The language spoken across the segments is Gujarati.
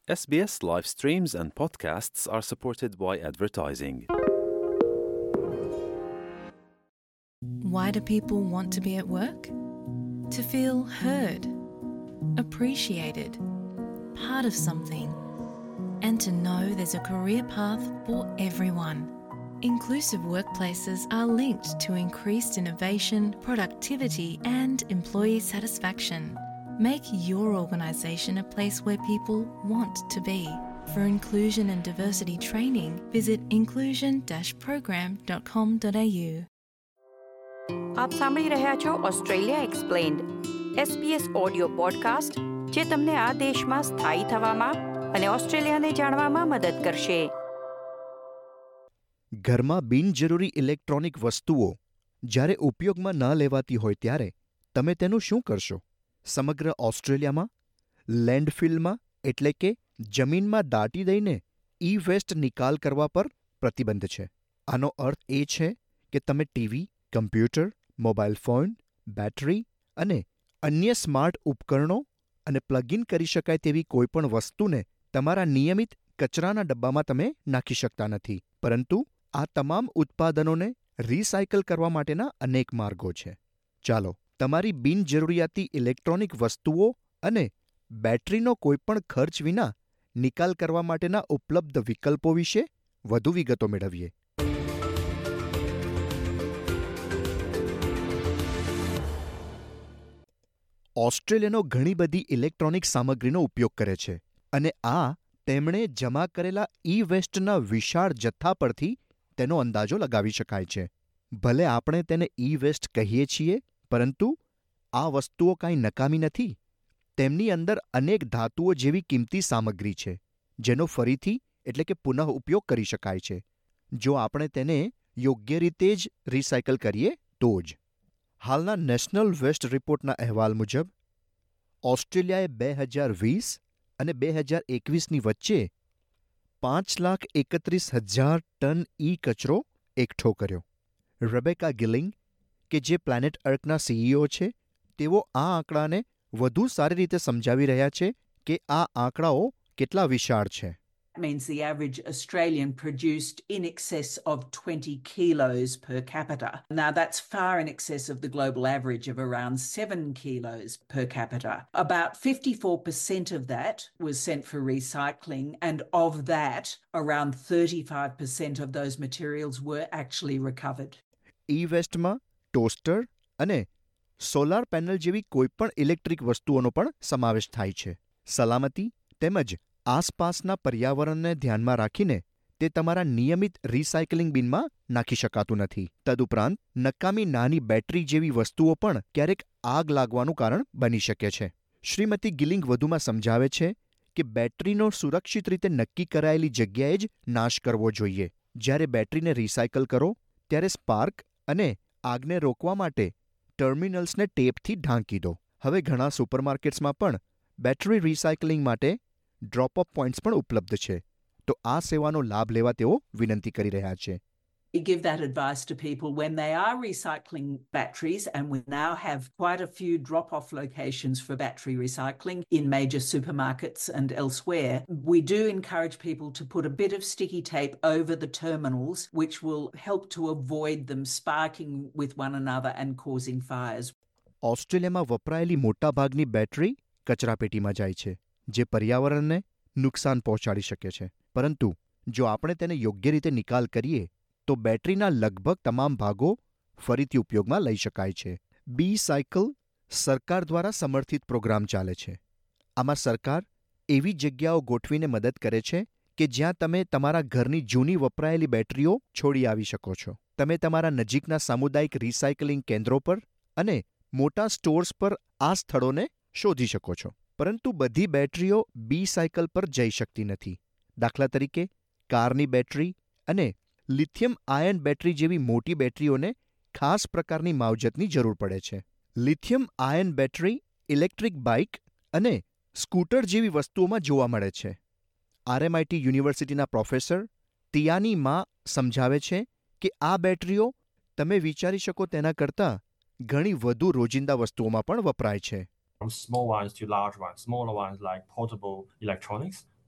SBS live streams and podcasts are supported by advertising. Why do people want to be at work? To feel heard, appreciated, part of something, and to know there's a career path for everyone. Inclusive workplaces are linked to increased innovation, productivity, and employee satisfaction. Make your organisation a place where people want to be. For inclusion and diversity training, visit inclusion-program.com.au. આપ સાંભળી રહ્યા છો Australia explained, SBS audio podcast જે તમને આ દેશમાં સ્થાયી થવામાં અને ઓસ્ટ્રેલિયાને જાણવામાં મદદ કરશે. ઘરમાં બિનજરૂરી ઇલેક્ટ્રોનિક વસ્તુઓ જ્યારે ઉપયોગમાં ન લેવાતી હોય ત્યારે તમે તેનું શું કરશો? સમગ્ર ઓસ્ટ્રેલિયામાં લેન્ડફિલમાં એટલે કે જમીનમાં દાટી દઈને ઈ-વેસ્ટ નિકાલ કરવા પર પ્રતિબંધ છે. આનો અર્થ એ છે કે તમે TV, computer, mobile phone, battery અને અન્ય સ્માર્ટ ઉપકરણો અને પ્લગ ઇન કરી શકાય તેવી કોઈપણ વસ્તુને તમારા નિયમિત કચરાના ડબ્બામાં તમે નાખી શકતા નથી. પરંતુ આ તમામ ઉત્પાદનોને રિસાયકલ કરવા માટેના અનેક માર્ગો છે. ચાલો તમારી બિનજરૂરિયાતી ઇલેક્ટ્રોનિક વસ્તુઓ અને બેટરીનો કોઈપણ ખર્ચ વિના નિકાલ કરવા માટેના ઉપલબ્ધ વિકલ્પો વિશે વધુ વિગતો મેળવીએ. ઓસ્ટ્રેલિયનો ઘણી બધી ઇલેક્ટ્રોનિક સામગ્રીનો ઉપયોગ કરે છે અને આ તેમણે જમા કરેલા ઈ-વેસ્ટના વિશાળ જથ્થા પરથી તેનો અંદાજો લગાવી શકાય છે. ભલે આપણે તેને ઈ-વેસ્ટ કહીએ છીએ, પરંતુ આ વસ્તુઓ કાંઈ નકામી નથી. તેમની અંદર અનેક ધાતુઓ જેવી કિંમતી સામગ્રી છે જેનો ફરીથી એટલે કે પુનઃ ઉપયોગ કરી શકાય છે જો આપણે તેને યોગ્ય રીતે જ રિસાયકલ કરીએ તો જ. હાલના નેશનલ વેસ્ટ રિપોર્ટના અહેવાલ મુજબ ઓસ્ટ્રેલિયાએ 2020 અને 2021ની વચ્ચે 5,31,000 ટન ઈ કચરો એકઠો કર્યો. રેબેકા ગિલિંગ, કે જે પ્લેનેટ અર્કના સીઈઓ છે, તેઓ આ આંકડાને વધુ સારી રીતે સમજાવી રહ્યા છે કે આ આંકડાઓ કેટલા વિશાળ છે. That means the average Australian produced in excess of 20 kilos per capita. Now that's far in excess of the global average of around 7 kilos per capita. About 54% of that was sent for recycling, and of that, around 35% of those materials were actually recovered. ઈ-વેસ્ટમાં ટોસ્ટર અને સોલાર પેનલ જેવી કોઈપણ ઇલેક્ટ્રિક વસ્તુઓનો પણ સમાવેશ થાય છે. સલામતી તેમજ આસપાસના પર્યાવરણને ધ્યાનમાં રાખીને તે તમારા નિયમિત રિસાયકલિંગ બિનમાં નાખી શકાતું નથી. તદુપરાંત નકામી નાની બેટરી જેવી વસ્તુઓ પણ ક્યારેક આગ લાગવાનું કારણ બની શકે છે. શ્રીમતી ગિલિંગ વધુમાં સમજાવે છે કે બેટરીનો સુરક્ષિત રીતે નક્કી કરાયેલી જગ્યાએ જ નાશ કરવો જોઈએ. જ્યારે બેટરીને રિસાયકલ કરો ત્યારે સ્પાર્ક અને આગને રોકવા માટે ટર્મિનલ્સને ટેપથી ઢાંકી દો. હવે ઘણા સુપરમાર્કેટ્સમાં પણ બેટરી રિસાયકલિંગ માટે ડ્રોપ-ઓફ પોઈન્ટ્સ પણ ઉપલબ્ધ છે. તો આ સેવાનો લાભ લેવા તેઓ વિનંતી કરી રહ્યા છે. We give that advice to people when they are recycling batteries, and we now have quite a few drop-off locations for battery recycling in major supermarkets and elsewhere. We do encourage people to put a bit of sticky tape over the terminals, which will help to avoid them sparking with one another and causing fires. ઓસ્ટ્રેલિયામાં વપરાયેલી મોટાભાગની બેટરી કચરાપેટીમાં જાય છે, જે પર્યાવરણને નુકસાન પહોંચાડી શકે છે. પરંતુ જો આપણે તેને યોગ્ય રીતે નિકાલ કરીએ તો બેટરીના લગભગ તમામ ભાગો ફરીથી ઉપયોગમાં લઈ શકાય છે. બી સાયકલ સરકાર દ્વારા સમર્થિત પ્રોગ્રામ ચાલે છે. આમાં સરકાર એવી જગ્યાઓ ગોઠવીને મદદ કરે છે કે જ્યાં તમે તમારા ઘરની જૂની વપરાયેલી બેટરીઓ છોડી આવી શકો છો. તમે તમારા નજીકના સામુદાયિક રિસાયકલિંગ કેન્દ્રો પર અને મોટા સ્ટોર્સ પર આ સ્થળોને શોધી શકો છો. પરંતુ બધી બેટરીઓ બી સાયકલ પર જઈ શકતી નથી. દાખલા તરીકે કારની બેટરી અને લિથિયમ આયન બેટરી જેવી મોટી બેટરીઓને ખાસ પ્રકારની માવજતની જરૂર પડે છે. Lithium ion battery electric bike અને સ્કૂટર જેવી વસ્તુઓમાં જોવા મળે છે. RMIT યુનિવર્સિટીના પ્રોફેસર તિયાની મા સમજાવે છે કે આ બેટરીઓ તમે વિચારી શકો તેના કરતાં ઘણી વધુ રોજિંદા વસ્તુઓમાં પણ વપરાય છે. From small ones to large ones. Smaller ones like portable electronics,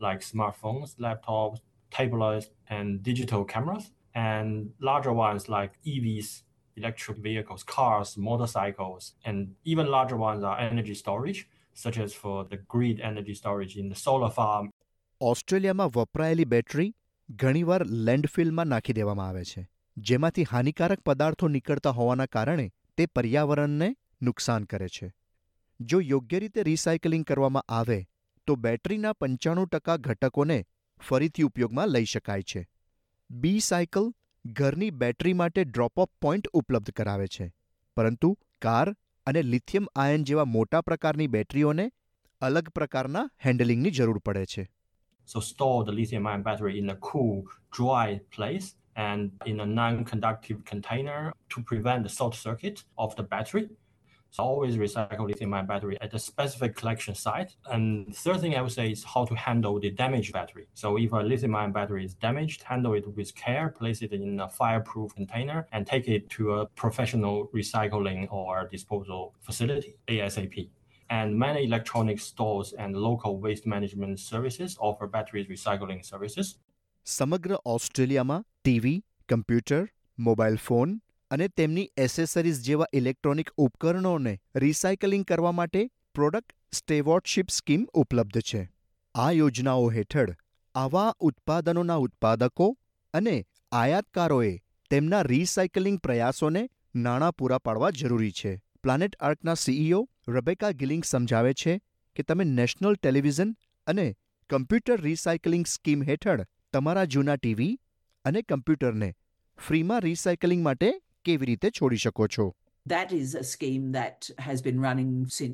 like smartphones, laptops, tablets, and digital cameras, and larger ones like EVs, electric vehicles, cars, motorcycles, and even larger ones are energy storage, such as for the grid energy storage in the solar farm. ઓસ્ટ્રેલિયામાં વપરાયેલી બેટરી ઘણીવાર લેન્ડફિલમાં નાખી દેવામાં આવે છે, જેમાંથી હાનિકારક પદાર્થો નીકળતા હોવાના કારણે તે પર્યાવરણને નુકસાન કરે છે. જો યોગ્ય રીતે રિસાયકલિંગ કરવામાં આવે તો બેટરીના 95% ઘટકોને ફરીથી ઉપયોગમાં લઈ શકાય છે. બી સાયકલ ઘરની બેટરી માટે ડ્રોપ ઓફ પોઈન્ટ ઉપલબ્ધ કરાવે છે, પરંતુ કાર અને લિથિયમ આયન જેવા મોટા પ્રકારની બેટરીઓને અલગ પ્રકારના હેન્ડલિંગની જરૂર પડે છે. So store the lithium-ion battery in a cool, dry place and in a non-conductive container to prevent the short circuit of the battery. So always recycle lithium-ion battery at a specific collection site. And the third thing I would say is how to handle the damaged battery. So if a lithium-ion battery is damaged, handle it with care, place it in a fireproof container, and take it to a professional recycling or disposal facility ASAP. And many electronic stores and local waste management services offer battery recycling services. સમગ્ર ઓસ્ટ્રેલિયામાં ટીવી, કમ્પ્યુટર, મોબાઈલ ફોન અને તેમની એસેસરીઝ જેવા ઇલેક્ટ્રોનિક ઉપકરણોને રિસાયકલિંગ કરવા માટે પ્રોડક્ટ સ્ટેવોર્ડશિપ સ્કીમ ઉપલબ્ધ છે. આ યોજનાઓ હેઠળ આવા ઉત્પાદનોના ઉત્પાદકો અને આયાતકારોએ તેમના રિસાયકલિંગ પ્રયાસોને નાણાં પૂરા પાડવા જરૂરી છે. પ્લાનેટ આર્કના સીઈઓ રેબેકા ગિલિંગ સમજાવે છે કે તમે નેશનલ ટેલિવિઝન અને કમ્પ્યુટર રિસાયકલિંગ સ્કીમ હેઠળ તમારા જૂના ટીવી અને કમ્પ્યુટરને ફ્રીમાં રિસાયકલિંગ માટે કેવી રીતે છોડી શકો છો. That is a scheme that has been running since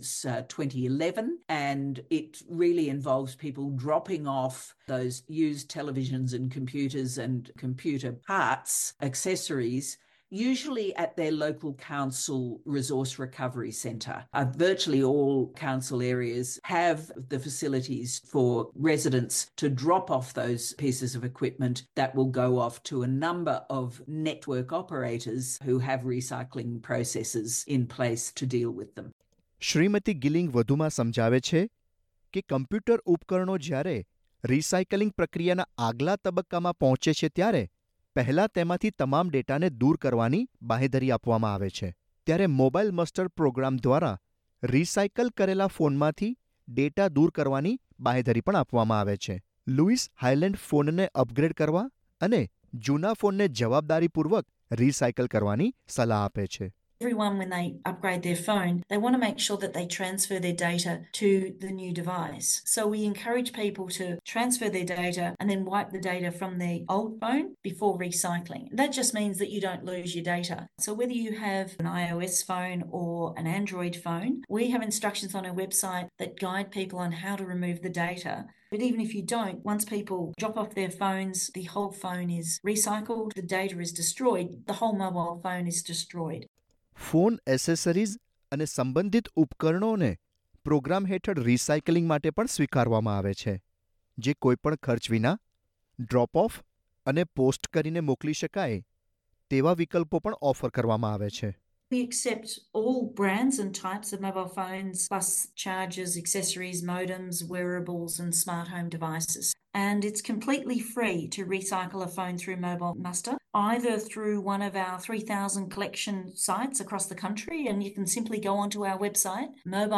2011, and it really involves people dropping off those used televisions and computers and computer parts, accessories, usually at their local council resource recovery centre. Virtually all council areas have the facilities for residents to drop off those pieces of equipment that will go off to a number of network operators who have recycling processes in place to deal with them. Shrimati ગિલિંગ વધુમાં સમજાવે છે કે કમ્પ્યુટર ઉપકરણો જ્યારે રિસાયકલિંગ પ્રક્રિયાના આગલા તબક્કામાં પહોંચે છે ત્યારે પહેલાં તેમાંથી તમામ ડેટાને દૂર કરવાની બાંહેધરી આપવામાં આવે છે. ત્યારે મોબાઈલ મસ્ટર પ્રોગ્રામ દ્વારા રિસાયકલ કરેલા ફોનમાંથી ડેટા દૂર કરવાની બાંહેધરી પણ આપવામાં આવે છે. લુઈસ હાઇલેન્ડ ફોનને અપગ્રેડ કરવા અને જૂના ફોનને જવાબદારીપૂર્વક રિસાયકલ કરવાની સલાહ આપે છે. Everyone, when they upgrade their phone, they want to make sure that they transfer their data to the new device. So we encourage people to transfer their data and then wipe the data from their old phone before recycling. That just means that you don't lose your data. So whether you have an iOS phone or an Android phone, we have instructions on our website that guide people on how to remove the data. But even if you don't, once people drop off their phones, the whole phone is recycled, the data is destroyed, the whole mobile phone is destroyed. Phone accessories અને સંબંધિત ઉપકરણોને પ્રોગ્રામ હેઠળ રિસાયકલિંગ માટે પણ સ્વીકારવામાં આવે છે, જે કોઈપણ ખર્ચ વિના ડ્રોપ ઓફ અને પોસ્ટ કરીને મોકલી શકાય તેવા વિકલ્પો પણ ઓફર કરવામાં આવે છે. We accept all brands and types of mobile phones, plus chargers, accessories, modems, wearables, and smart home devices. And it's completely free to recycle a phone through Mobile Muster, either through one of our 3,000 collection sites across the country, and you can simply go onto our website,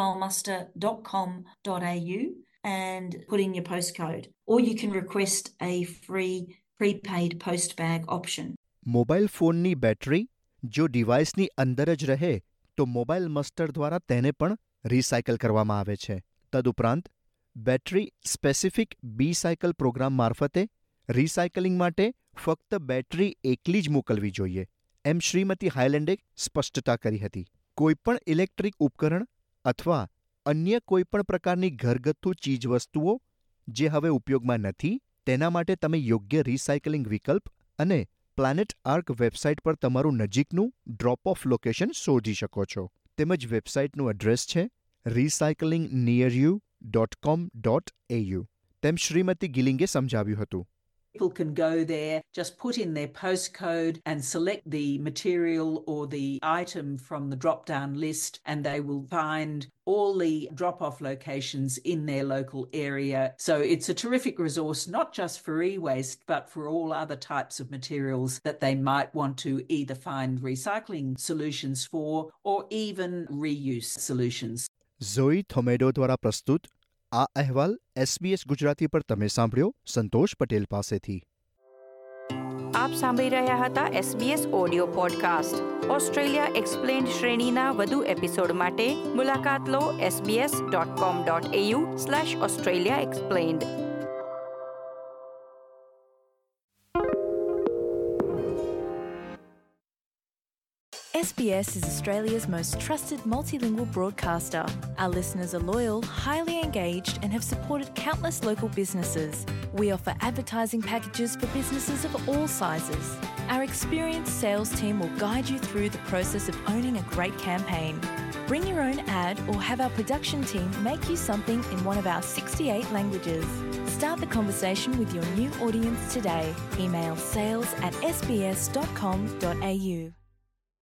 mobilemuster.com.au, and put in your postcode. Or you can request a free prepaid post bag option. Mobile ફોનની બેટરી જો ડિવાઇસની અંદર જ રહે તો મોબાઈલ મસ્ટર દ્વારા તેને પણ રિસાયકલ કરવામાં આવે છે. તદુપરાંત battery specific B cycle program મારફતે રિસાયકલિંગ માટે ફક્ત બેટરી એકલી જ મોકલવી જોઈએ, એમ શ્રીમતી હાઇલેન્ડે સ્પષ્ટતા કરી હતી. કોઈપણ ઇલેક્ટ્રિક ઉપકરણ અથવા અન્ય કોઈપણ પ્રકારની ઘરગથ્થુ ચીજવસ્તુઓ જે હવે ઉપયોગમાં નથી તેના માટે તમે યોગ્ય રિસાયકલિંગ વિકલ્પ અને પ્લાનેટ આર્ક વેબસાઇટ પર તમારું નજીકનું ડ્રોપ ઓફ લોકેશન શોધી શકો છો. તેમજ વેબસાઇટનું એડ્રેસ છે recyclingnearyou.com.au. તેમ શ્રીમતી ગિલિંગે સમજાવ્યું હતું. People can go there, just put in their postcode and select the material or the item from the drop-down list, and they will find all the drop-off locations in their local area. So it's a terrific resource, not just for e-waste, but for all other types of materials that they might want to either find recycling solutions for or even reuse solutions. ઝોઈ થોમેડો દ્વારા પ્રસ્તુત આ અહેવાલ SBS ગુજરાતી પર તમે સાંભળ્યો સંતોષ પટેલ પાસેથી. આપ સાંભળી રહ્યા હતા SBS audio podcast. Australia explained શ્રેણીના વધુ એપિસોડ માટે મુલાકાત લો sbs.com.au/Australia Explained. SBS is Australia's most trusted multilingual broadcaster. Our listeners are loyal, highly engaged, and have supported countless local businesses. We offer advertising packages for businesses of all sizes. Our experienced sales team will guide you through the process of owning a great campaign. Bring your own ad or have our production team make you something in one of our 68 languages. Start the conversation with your new audience today. Email sales@sbs.com.au.